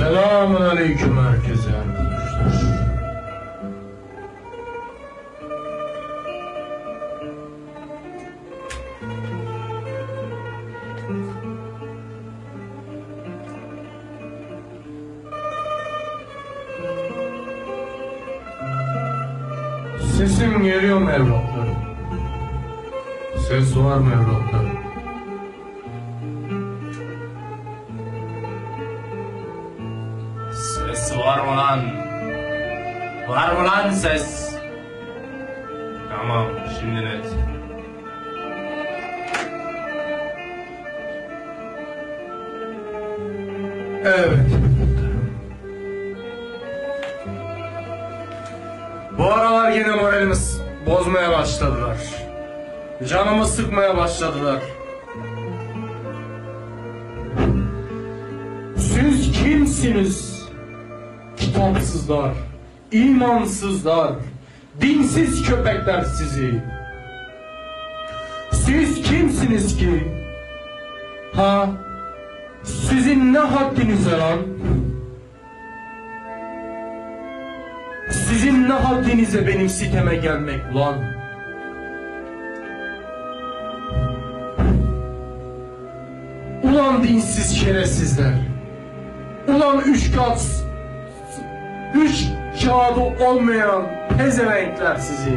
Selamun aleyküm herkese arkadaşlar. Sesim geliyor mu evlatlarım? Ses var mı evlatlarım? Ses var mı lan? Var mı lan ses? Tamam, şimdi net. Evet. Bu aralar yine moralimiz bozmaya başladılar. Canımı sıkmaya başladılar. Siz kimsiniz? Kitapsızlar, imansızlar, dinsiz köpekler sizi. Siz kimsiniz ki? Ha? Sizin ne haddinize lan? Sizin ne haddinize benim siteme gelmek ulan? Ulan dinsiz şerefsizler. Ulan üç kağıdı olmayan pezevenkler sizi.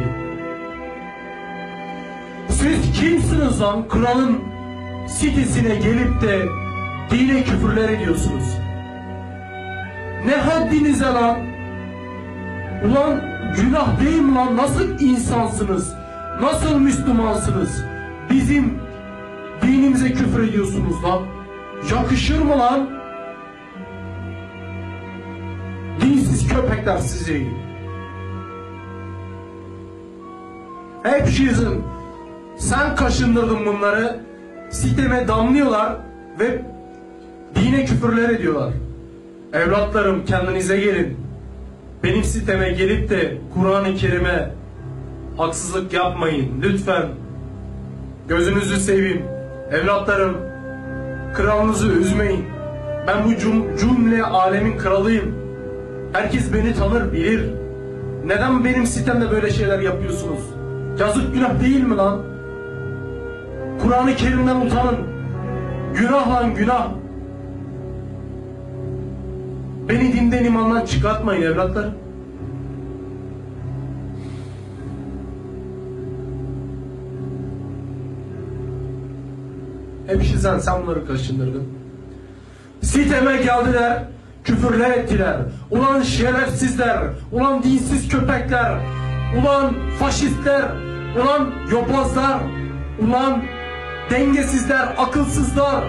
Siz kimsiniz lan? Kralın sitesine gelip de dine küfürler ediyorsunuz. Ne haddinize lan? Ulan günah değil mi lan? Nasıl insansınız? Nasıl Müslümansınız? Bizim dinimize küfür ediyorsunuz lan. Yakışır mı lan? Dinsiz köpekler sizi. Hepşizin, sen kaşındırdın bunları. Siteme damlıyorlar ve dine küfürler ediyorlar. Evlatlarım, kendinize gelin. Benim siteme gelip de Kur'an-ı Kerim'e haksızlık yapmayın lütfen. Gözünüzü seveyim. Evlatlarım, kralınızı üzmeyin. Ben bu cümle alemin kralıyım. Herkes beni tanır, bilir. Neden benim sitemde böyle şeyler yapıyorsunuz? Yazık, günah değil mi lan? Kur'an-ı Kerim'den utanın. Günah lan, günah. Beni dinden imandan çıkartmayın evlatlar. Hepşizden sen bunları kaşındırdın. Siteme geldiler, küfürler ettiler. Ulan şerefsizler, ulan dinsiz köpekler, ulan faşistler, ulan yobazlar, ulan dengesizler, akılsızlar.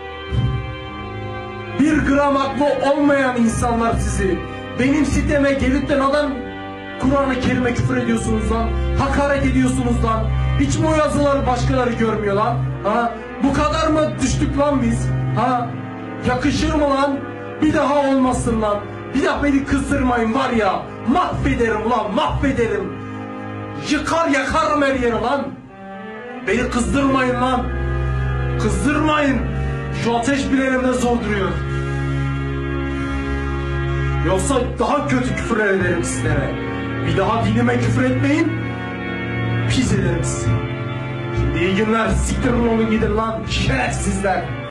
Bir gram aklı olmayan insanlar sizi. Benim siteme gelip de neden Kur'an-ı Kerim'e küfür ediyorsunuz lan? Hakaret ediyorsunuz lan? Hiç mi o yazıları başkaları görmüyor lan? Ha? Bu kadar mı düştük lan biz? Ha? Yakışır mı lan? Bir daha olmasın lan. Bir daha beni kızdırmayın var ya. Mahvederim ulan, mahvederim. Yıkar yakarım her yeri lan. Beni kızdırmayın lan. Kızdırmayın. Şu ateş bile elimde zor duruyor. Yoksa daha kötü küfürler ederim sizlere. Bir daha dinime küfür etmeyin. Pis ederim sizi. Şimdi iyi günler. Siktirin olun gidin lan. Şerefsizler.